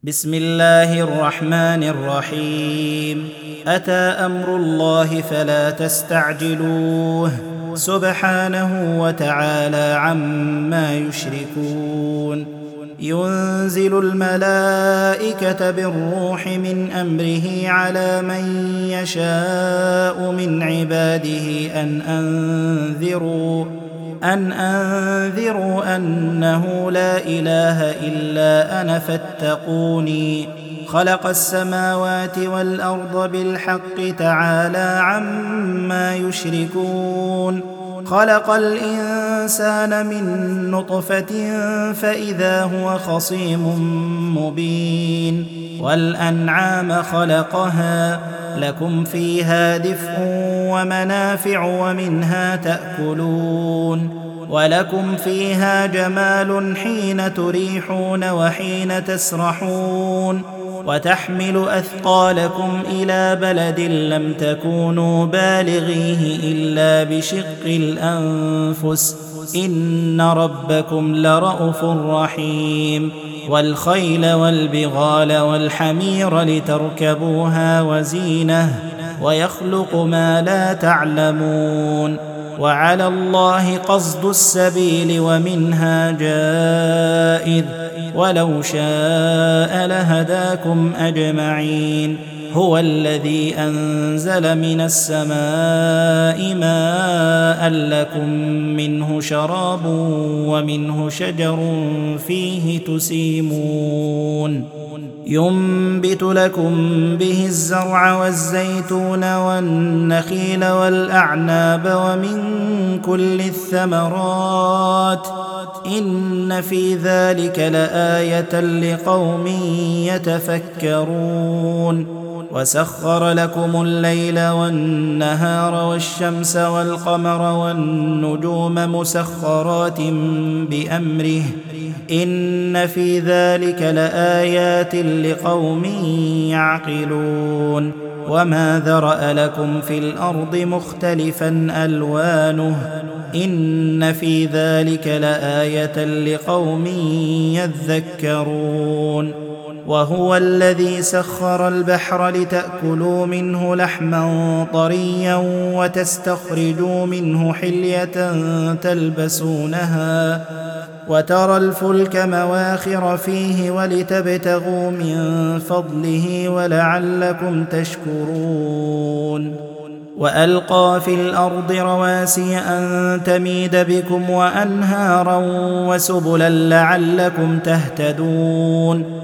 بسم الله الرحمن الرحيم. أتى أمر الله فلا تستعجلوه سبحانه وتعالى عما يشركون. ينزل الملائكة بالروح من أمره على من يشاء من عباده أن أنذروا أنه لا إله إلا أنا فاتقوني. خلق السماوات والأرض بالحق تعالى عما يشركون. خلق الإنسان من نطفة فإذا هو خصيم مبين. والأنعام خلقها لكم فيها دفء ومنافع ومنها تأكلون. ولكم فيها جمال حين تريحون وحين تسرحون. وتحمل أثقالكم إلى بلد لم تكونوا بالغيه إلا بشق الأنفس إن ربكم لرءوف رحيم. والخيل والبغال والحمير لتركبوها وزينة ويخلق ما لا تعلمون. وعلى الله قصد السبيل ومنها جائر ولو شاء لهداكم أجمعين. هو الذي أنزل من السماء ماء لكم منه شراب ومنه شجر فيه تسيمون. ينبت لكم به الزرع والزيتون والنخيل والأعناب ومن كل الثمرات إن في ذلك لآية لقوم يتفكرون. وسخر لكم الليل والنهار والشمس والقمر والنجوم مسخرات بأمره إن في ذلك لآيات لقوم يعقلون. وما ذرأ لكم في الأرض مختلفا ألوانه إن في ذلك لآية لقوم يذكرون. وهو الذي سخر البحر لتأكلوا منه لحما طريا وتستخرجوا منه حلية تلبسونها وترى الفلك مواخر فيه ولتبتغوا من فضله ولعلكم تشكرون. وألقى في الأرض رواسي أن تميد بكم وأنهارا وسبلا لعلكم تهتدون.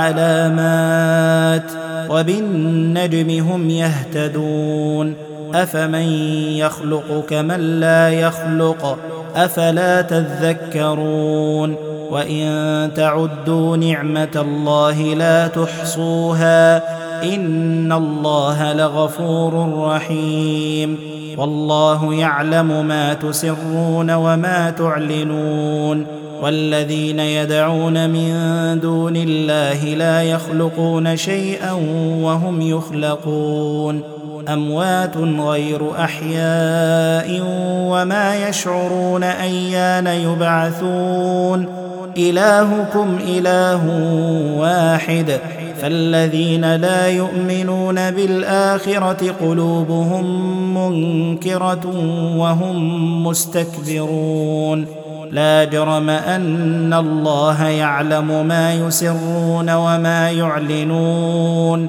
وعلامات وبالنجم هم يهتدون. أفمن يخلق كمن لا يخلق أفلا تذكرون. وإن تعدوا نعمة الله لا تحصوها إن الله لغفور رحيم. والله يعلم ما تسرون وما تعلنون. والذين يدعون من دون الله لا يخلقون شيئا وهم يخلقون. أموات غير أحياء وما يشعرون أيان يبعثون. إلهكم إله واحد فالذين لا يؤمنون بالآخرة قلوبهم منكرة وهم مستكبرون. لا جرم أن الله يعلم ما يسرون وما يعلنون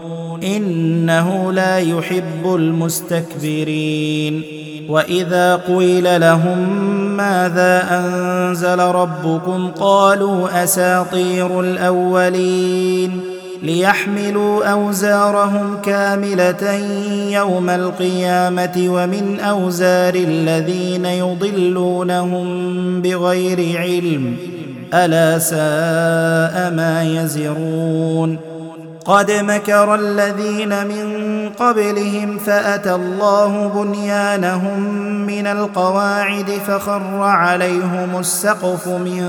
إنه لا يحب المستكبرين. وإذا قيل لهم ماذا أنزل ربكم قالوا أساطير الأولين ليحملوا أوزارهم كاملة يوم القيامة ومن أوزار الذين يضلونهم بغير علم ألا ساء ما يزرون. قد مكر الذين من قبلهم فأتى الله بنيانهم من القواعد فخر عليهم السقف من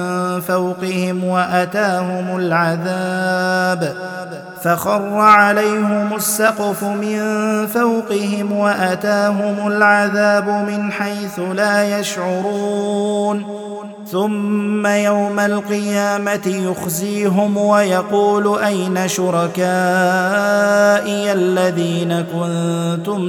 فوقهم وأتاهم العذاب من حيث لا يشعرون. ثم يوم القيامة يخزيهم ويقول أين شركائي الذين كنتم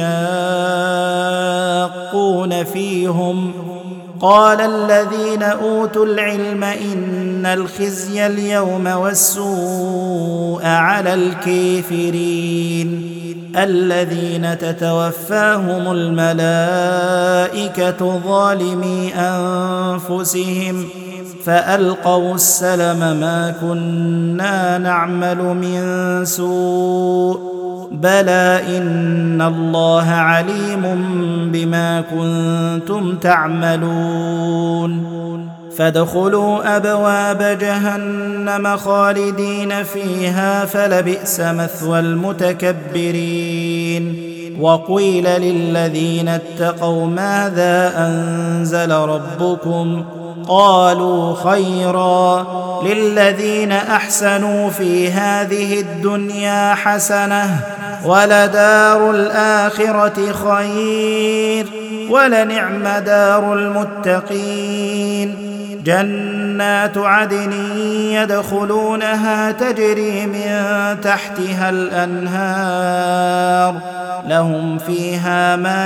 تشاقون فيهم قال الذين أوتوا العلم إن الخزي اليوم والسوء على الكافرين الذين تتوفاهم الملائكة ظالمي أنفسهم فألقوا السلم ما كنا نعمل من سوء بلى إن الله عليم بما كنتم تعملون فادخلوا أبواب جهنم خالدين فيها فلبئس مثوى المتكبرين وقيل للذين اتقوا ماذا أنزل ربكم قالوا خيرا للذين أحسنوا في هذه الدنيا حسنة ولدار الآخرة خير ولنعم دار المتقين جنات عدن يدخلونها تجري من تحتها الأنهار لهم فيها ما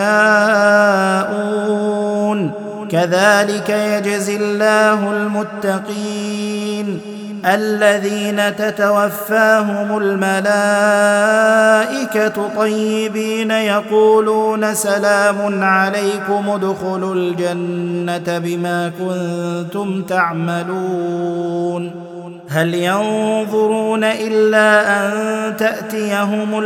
يشاءون كذلك يجزي الله المتقين الذين تتوفاهم الملائكة طيبين يقولون سلام عليكم ادخلوا الجنة بما كنتم تعملون هل ينظرون إلا أن تأتيهم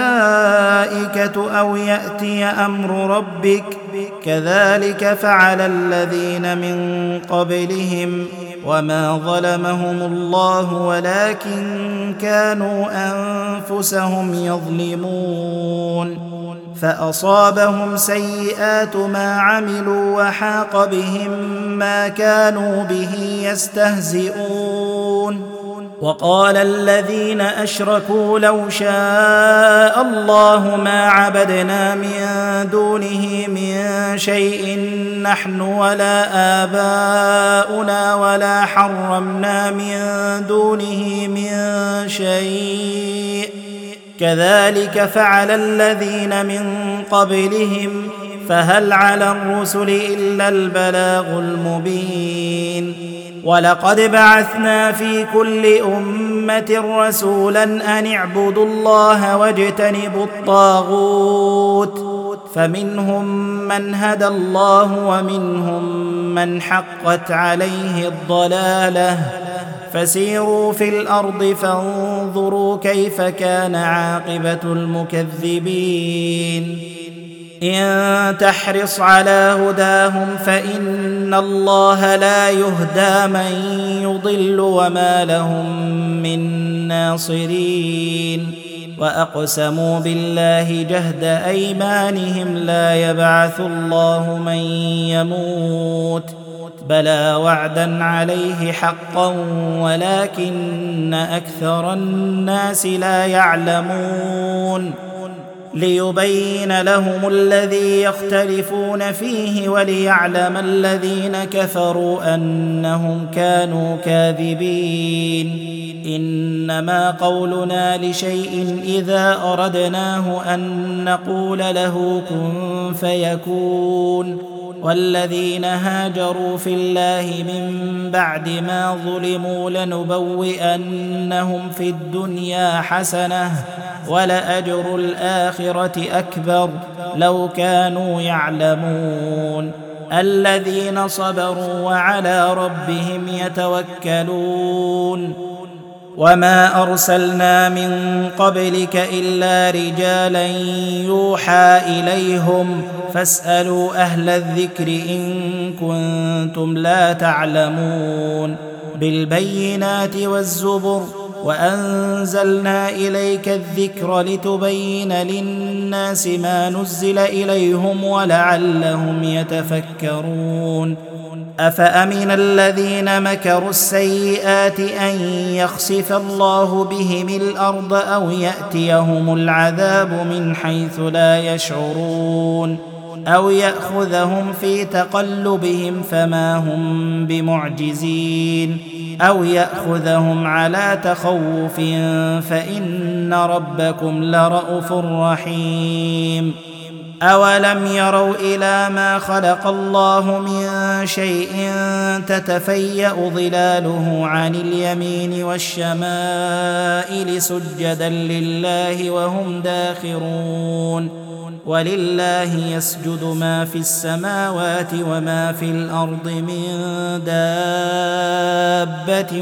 الملائكة أو يأتي أمر ربك كذلك فعل الذين من قبلهم وما ظلمهم الله ولكن كانوا أنفسهم يظلمون فأصابهم سيئات ما عملوا وحاق بهم ما كانوا به يستهزئون وقال الذين أشركوا لو شاء الله ما عبدنا من دونه من شيء نحن ولا آباؤنا ولا حرمنا من دونه من شيء كذلك فعل الذين من قبلهم فهل على الرسل إلا البلاغ المبين ولقد بعثنا في كل أمة رسولا أن اعبدوا الله واجتنبوا الطاغوت فمنهم من هدى الله ومنهم من حقت عليه الضلالة فسيروا في الأرض فانظروا كيف كان عاقبة المكذبين إن تحرص على هداهم فإن الله لا يهدى من يضل وما لهم من ناصرين وأقسموا بالله جهد أيمانهم لا يبعث الله من يموت بلى وعدا عليه حقا ولكن أكثر الناس لا يعلمون ليبين لهم الذي يختلفون فيه وليعلم الذين كفروا أنهم كانوا كاذبين إنما قولنا لشيء إذا أردناه أن نقول له كن فيكون والذين هاجروا في الله من بعد ما ظلموا لنبوئنهم في الدنيا حسنة ولأجر الآخرة أكبر لو كانوا يعلمون الذين صبروا وعلى ربهم يتوكلون وما أرسلنا من قبلك إلا رجالا يوحى إليهم فاسألوا أهل الذكر إن كنتم لا تعلمون بالبينات والزبر وأنزلنا إليك الذكر لتبين للناس ما نزل إليهم ولعلهم يتفكرون أفأمن الذين مكروا السيئات أن يخسف الله بهم الأرض أو يأتيهم العذاب من حيث لا يشعرون أو يأخذهم في تقلبهم فما هم بمعجزين أو يأخذهم على تخوف فإن ربكم لرءوف رحيم. أولم يروا إلى ما خلق الله من شيء تتفيأ ظلاله عن اليمين والشمائل سجدا لله وهم داخرون. ولله يسجد ما في السماوات وما في الأرض من دابة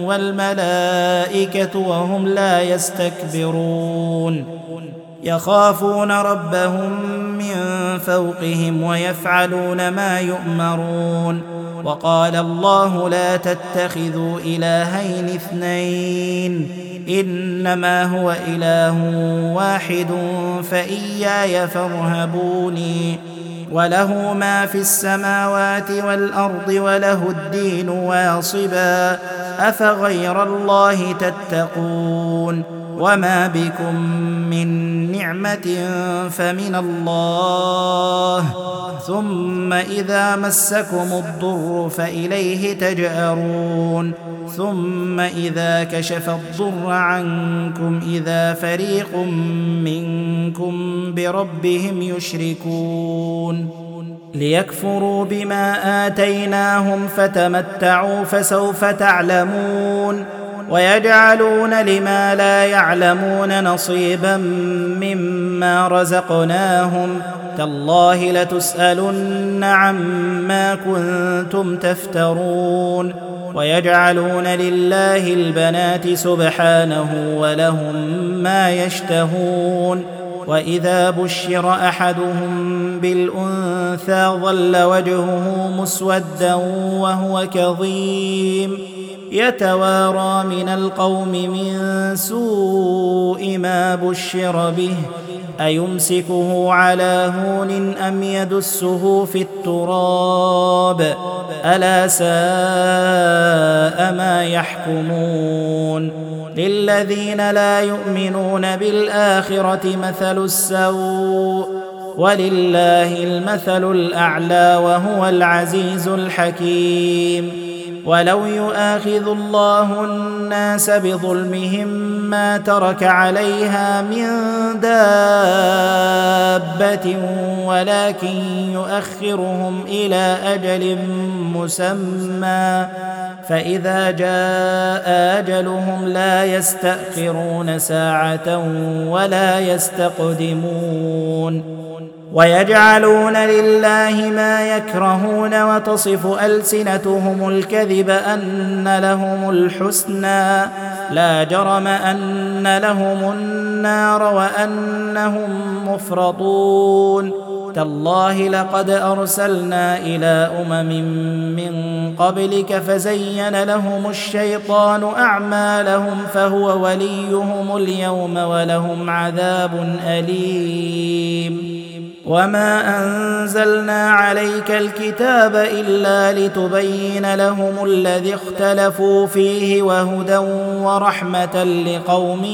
والملائكة وهم لا يستكبرون يخافون ربهم من فوقهم ويفعلون ما يؤمرون. وقال الله لا تتخذوا إلهين اثنين إنما هو إله واحد فإياي فارهبوني. وله ما في السماوات والأرض وله الدين واصبا أفغير الله تتقون. وما بكم من نعمة فمن الله ثم إذا مسكم الضر فإليه تجأرون ثم إذا كشف الضر عنكم إذا فريق منكم بربهم يشركون ليكفروا بما آتيناهم فتمتعوا فسوف تعلمون. ويجعلون لما لا يعلمون نصيبا مما رزقناهم تالله لتسألن عما كنتم تفترون. ويجعلون لله البنات سبحانه ولهم ما يشتهون. وإذا بشر أحدهم بالأنثى ظل وجهه مسودا وهو كظيم يتوارى من القوم من سوء ما بشر به أيمسكه على هون أم يدسه في التراب ألا ساء ما يحكمون. للذين لا يؤمنون بالآخرة مثل السوء ولله المثل الأعلى وهو العزيز الحكيم. ولو يؤاخذ الله الناس بظلمهم ما ترك عليها من دابة ولكن يؤخرهم إلى أجل مسمى فإذا جاء أجلهم لا يستأخرون ساعة ولا يستقدمون. ويجعلون لله ما يكرهون وتصف ألسنتهم الكذب أن لهم الحسنى لا جرم أن لهم النار وأنهم مفرطون. تالله لقد أرسلنا إلى من قبلك فزين لهم الشيطان أعمالهم فهو وليهم اليوم ولهم عذاب أليم. وما أنزلنا عليك الكتاب إلا لتبين لهم الذي اختلفوا فيه وهدى ورحمة لقوم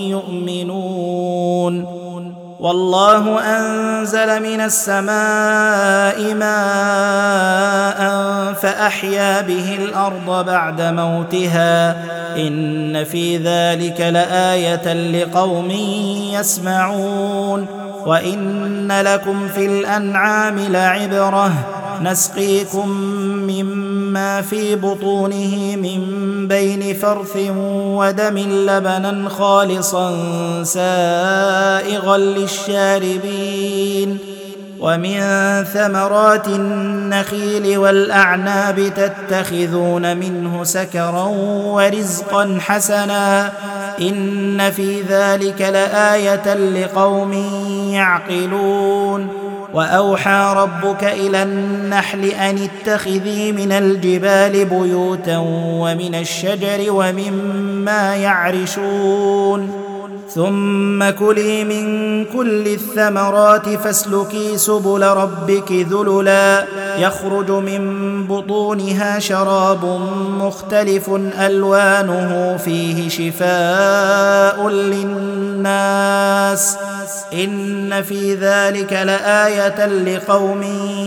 يؤمنون. والله أنزل من السماء ماء فأحيا به الأرض بعد موتها إن في ذلك لآية لقوم يسمعون. وإن لكم في الأنعام لعبرة نسقيكم مما في بطونه من بين فرث ودم لبنا خالصا سائغا للشاربين. ومن ثمرات النخيل والأعناب تتخذون منه سكرا ورزقا حسنا إن في ذلك لآية لقوم يعقلون. وأوحى ربك إلى النحل أن اتخذي من الجبال بيوتا ومن الشجر ومما يعرشون ثم كلي من كل الثمرات فاسلكي سبل ربك ذللا يخرج من بطونها شراب مختلف ألوانه فيه شفاء للناس إن في ذلك لآية لقوم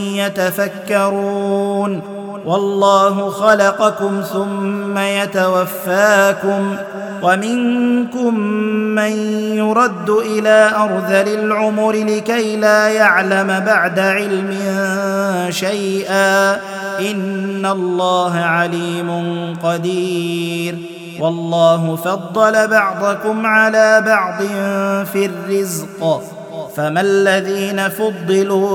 يتفكرون والله خلقكم ثم يتوفاكم ومنكم من يرد إلى أرذل العمر لكي لا يعلم بعد علم شيئا إن الله عليم قدير والله فضل بعضكم على بعض في الرزق فما الذين فضلوا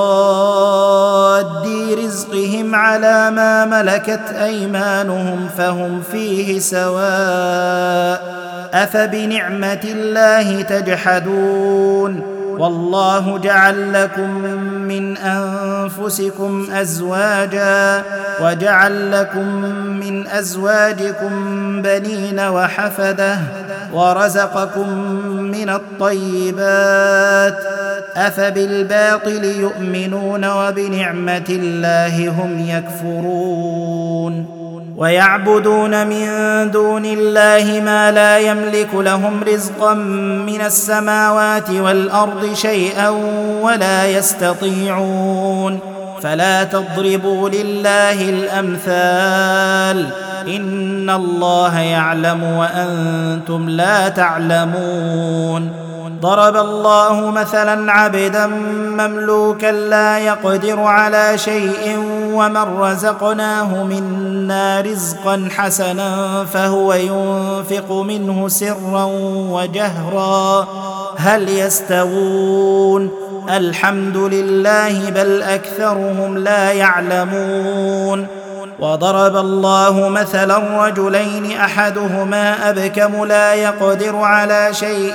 براد رزقهم على ما ملكت أيمانهم فهم فيه سواء أفبنعمة الله تجحدون والله جعل لكم من أنفسكم أزواجا وجعل لكم من أزواجكم بنين وحفدة ورزقكم من الطيبات أفبالباطل يؤمنون وبنعمة الله هم يكفرون ويعبدون من دون الله ما لا يملك لهم رزقا من السماوات والأرض شيئا ولا يستطيعون فلا تضربوا لله الأمثال إن الله يعلم وأنتم لا تعلمون ضرب الله مثلا عبدا مملوكا لا يقدر على شيء ومن رزقناه منا رزقا حسنا فهو ينفق منه سرا وجهرا هل يستوون الحمد لله بل أكثرهم لا يعلمون وضرب الله مثلا رجلين أحدهما أبكم لا يقدر على شيء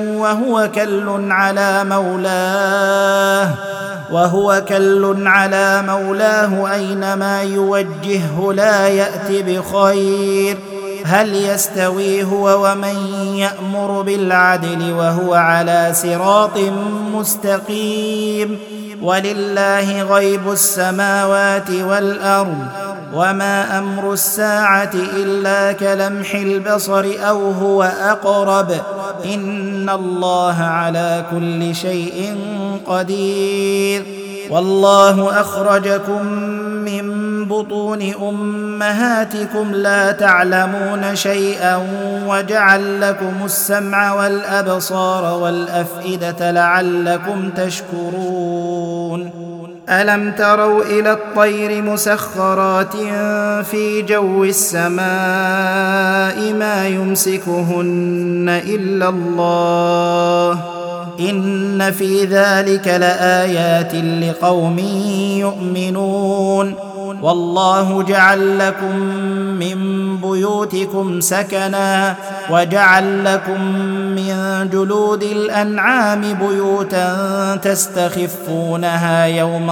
وهو كل على مولاه أينما يوجهه لا يأت بخير هل يستوي هو ومن يأمر بالعدل وهو على صراط مستقيم ولله غيب السماوات والأرض وما أمر الساعة إلا كلمح البصر أو هو أقرب إن الله على كل شيء قدير والله أخرجكم من بطون أمهاتكم لا تعلمون شيئا وجعل لكم السمع والأبصار والأفئدة لعلكم تشكرون ألم تروا إلى الطير مسخرات في جو السماء ما يمسكهن إلا الله إن في ذلك لآيات لقوم يؤمنون والله جعل لكم من بيوتكم سكنا وجعل لكم من جلود الأنعام بيوتا تستخفونها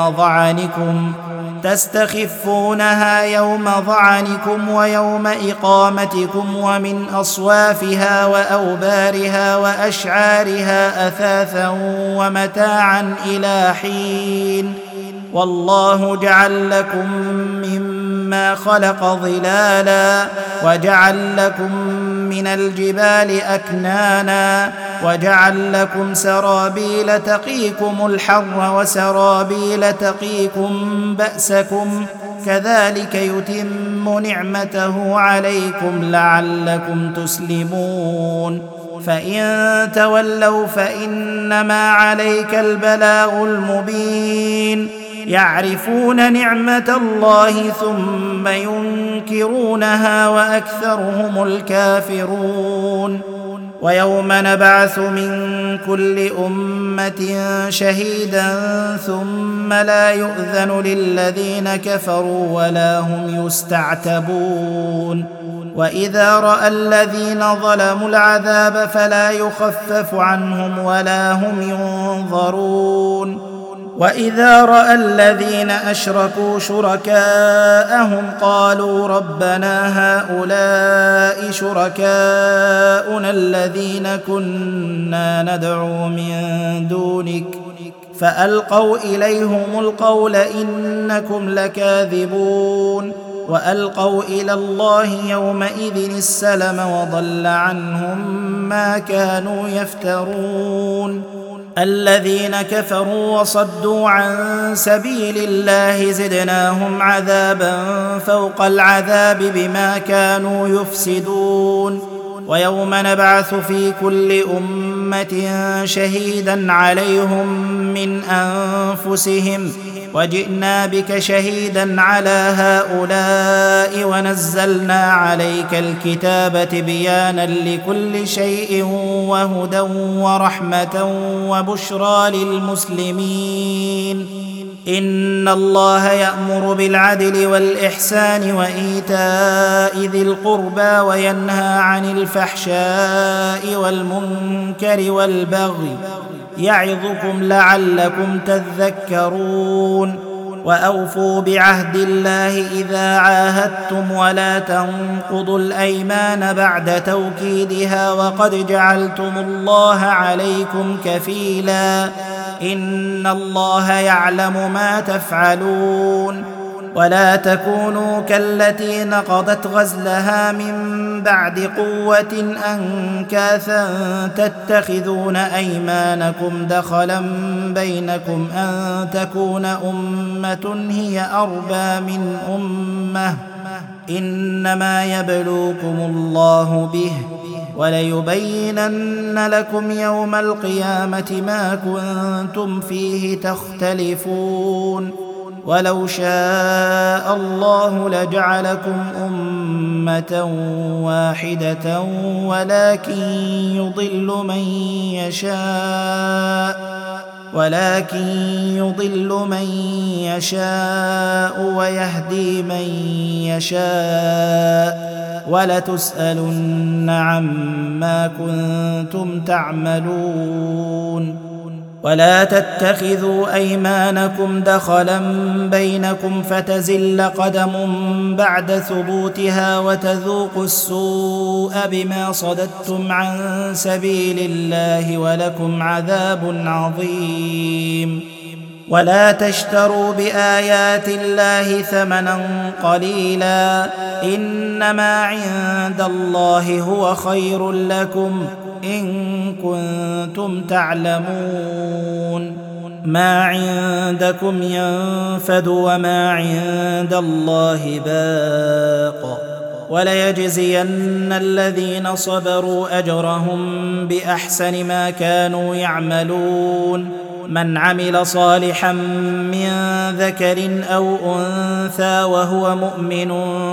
يوم ظعنكم ويوم إقامتكم ومن أصوافها وأوبارها وأشعارها أثاثا ومتاعا إلى حين والله جعل لكم مما خلق ظلالا وجعل لكم من الجبال أكنانا وجعل لكم سرابيل تقيكم الحر وسرابيل تقيكم بأسكم كذلك يتم نعمته عليكم لعلكم تسلمون فإن تولوا فإنما عليك البلاغ المبين يعرفون نعمة الله ثم ينكرونها وأكثرهم الكافرون ويوم نبعث من كل أمة شهيدا ثم لا يؤذن للذين كفروا ولا هم يستعتبون وإذا رأى الذين ظلموا العذاب فلا يخفف عنهم ولا هم ينظرون وإذا رأى الذين أشركوا شركاءهم قالوا ربنا هؤلاء شركاؤنا الذين كنا ندعو من دونك فألقوا إليهم القول إنكم لكاذبون وألقوا إلى الله يومئذ السلم وضل عنهم ما كانوا يفترون الذين كفروا وصدوا عن سبيل الله زدناهم عذابا فوق العذاب بما كانوا يفسدون ويوم نبعث في كل أمة شهيدا عليهم من أنفسهم وجئنا بك شهيدا على هؤلاء ونزلنا عليك الكتاب تبيانا لكل شيء وهدى ورحمة وبشرى للمسلمين إن الله يأمر بالعدل والإحسان وإيتاء ذي القربى وينهى عن الفحشاء والمنكر والبغي يعظكم لعلكم تذكرون وأوفوا بعهد الله إذا عاهدتم ولا تنقضوا الأيمان بعد توكيدها وقد جعلتم الله عليكم كفيلا إن الله يعلم ما تفعلون ولا تكونوا كالتي نقضت غزلها من بعد قوة أنكاثا تتخذون أيمانكم دخلا بينكم أن تكون أمة هي أربى من أمة إنما يبلوكم الله به وليبينن لكم يوم القيامة ما كنتم فيه تختلفون ولو شاء الله لجعلكم أمة واحدة ولكن يضل من يشاء ويهدي من يشاء ولتسألن عما كنتم تعملون ولا تتخذوا أيمانكم دخلا بينكم فتزل قدم بعد ثبوتها وتذوقوا السوء بما صددتم عن سبيل الله ولكم عذاب عظيم ولا تشتروا بآيات الله ثمنا قليلا إنما عند الله هو خير لكم إن كنتم تعلمون ما عندكم ينفد وما عند الله باق وليجزين الذين صبروا أجرهم بأحسن ما كانوا يعملون من عمل صالحا من ذكر أو أنثى وهو مؤمن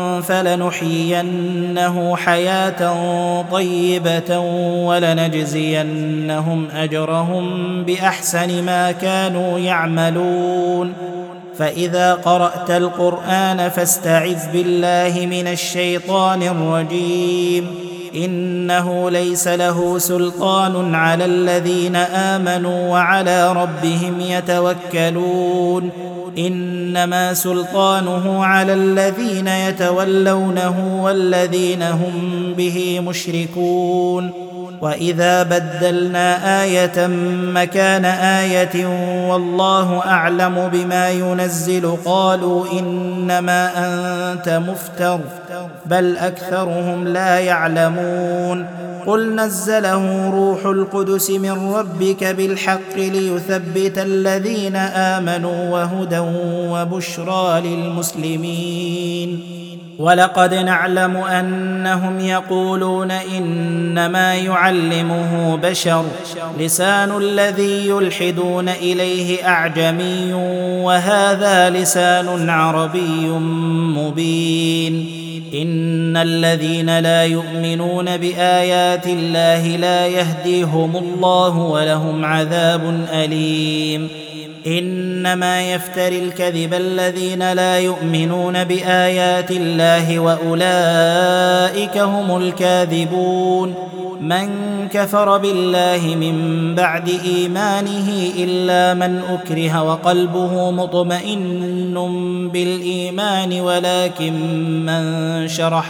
فلنحيينه حياة طيبة ولنجزينهم أجرهم بأحسن ما كانوا يعملون فإذا قرأت القرآن فاستعذ بالله من الشيطان الرجيم إنه ليس له سلطان على الذين آمنوا وعلى ربهم يتوكلون إنما سلطانه على الذين يتولونه والذين هم به مشركون وإذا بدلنا آية مكان آية والله أعلم بما ينزل قالوا إنما أنت مفتر بل أكثرهم لا يعلمون قل نزله روح القدس من ربك بالحق ليثبت الذين آمنوا وهدى وبشرى للمسلمين ولقد نعلم أنهم يقولون إنما يعلمه بشر لسان الذي يلحدون إليه أعجمي وهذا لسان عربي مبين إن الذين لا يؤمنون بآيات الله لا يهديهم الله ولهم عذاب أليم إنما يفتري الكذب الذين لا يؤمنون بآيات الله وأولئك هم الكاذبون من كفر بالله من بعد إيمانه إلا من أكره وقلبه مطمئن بالإيمان ولكن من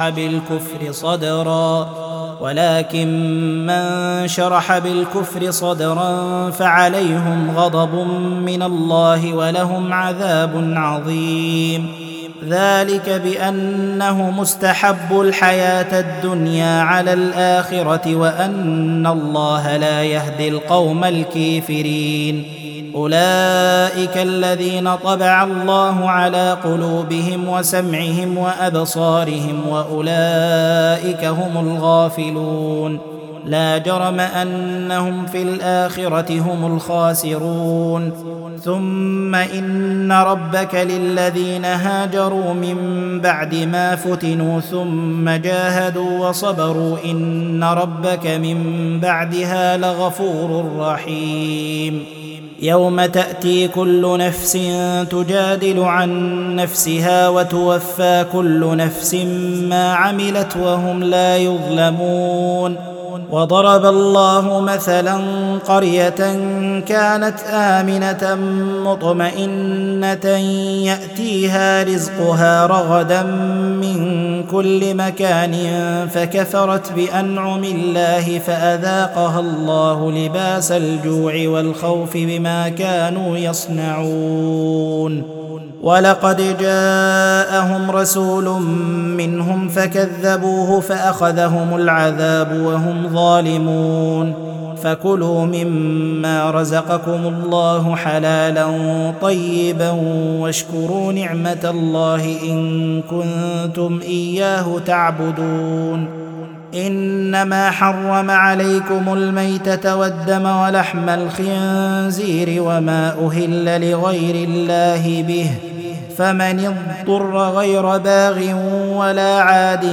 شرح بالكفر صدرا فعليهم غضب من الله ولهم عذاب عظيم ذلك بأنه مستحب الحياة الدنيا على الآخرة وأن الله لا يهدي القوم الكافرين. أولئك الذين طبع الله على قلوبهم وسمعهم وأبصارهم وأولئك هم الغافلون. لا جرم أنهم في الآخرة هم الخاسرون. ثم إن ربك للذين هاجروا من بعد ما فتنوا ثم جاهدوا وصبروا إن ربك من بعدها لغفور رحيم. يوم تأتي كل نفس تجادل عن نفسها وتوفى كل نفس ما عملت وهم لا يظلمون. وضرب الله مثلا قرية كانت آمنة مطمئنة يأتيها رزقها رغدا من كل مكان فكفرت بأنعم الله فأذاقها الله لباس الجوع والخوف بما كانوا يصنعون. ولقد جاءهم رسول منهم فكذبوه فأخذهم العذاب وهم ظالمون. فكلوا مما رزقكم الله حلالا طيبا واشكروا نعمة الله إن كنتم إياه تعبدون. إنما حرم عليكم الميتة والدم ولحم الخنزير وما أهل لغير الله به فمن اضطر غير باغ ولا عاد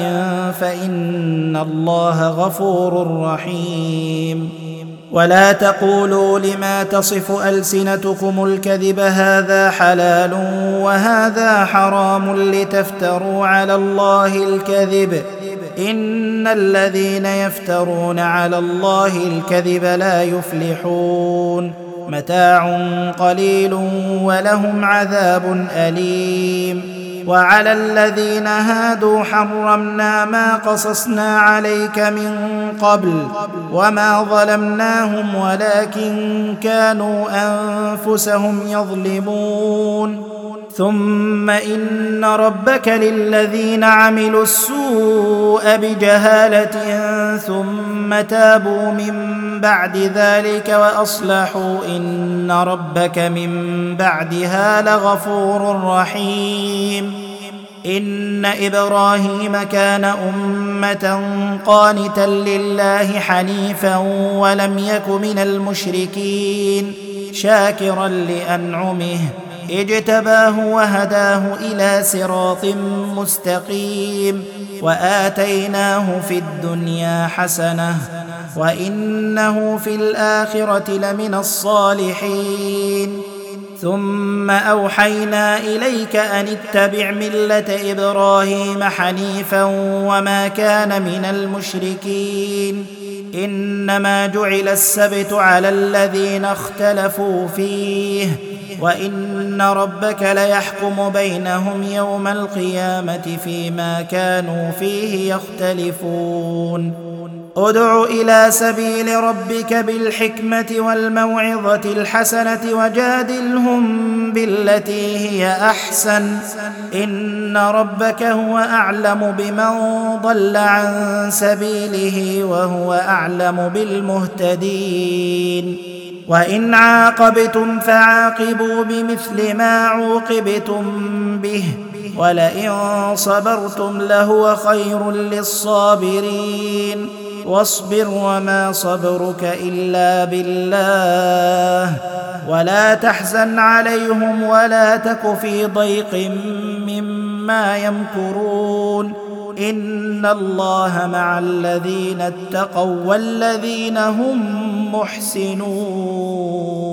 فإن الله غفور رحيم. ولا تقولوا لما تصف ألسنتكم الكذب هذا حلال وهذا حرام لتفتروا على الله الكذب إن الذين يفترون على الله الكذب لا يفلحون. متاع قليل ولهم عذاب أليم. وعلى الذين هادوا حرمنا ما قصصنا عليك من قبل وما ظلمناهم ولكن كانوا أنفسهم يظلمون. ثم إن ربك للذين عملوا السوء بجهالة ثم تابوا من بعد ذلك وأصلحوا إن ربك من بعدها لغفور رحيم. إن إبراهيم كان أمة قانتا لله حنيفا ولم يك من المشركين شاكرا لأنعمه اجتباه وهداه إلى صراط مستقيم وآتيناه في الدنيا حسنة وإنه في الآخرة لمن الصالحين. ثم أوحينا إليك أن اتبع ملة إبراهيم حنيفا وما كان من المشركين. إنما جعل السبت على الذين اختلفوا فيه وإن ربك ليحكم بينهم يوم القيامة فيما كانوا فيه يختلفون. ادع إلى سبيل ربك بالحكمة والموعظة الحسنة وجادلهم بالتي هي أحسن إن ربك هو أعلم بمن ضل عن سبيله وهو أعلم بالمهتدين. وإن عاقبتم فعاقبوا بمثل ما عوقبتم به ولئن صبرتم لهو خير للصابرين. واصبر وما صبرك إلا بالله ولا تحزن عليهم ولا تك في ضيق مما يمكرون إن الله مع الذين اتقوا والذين هم محسنون.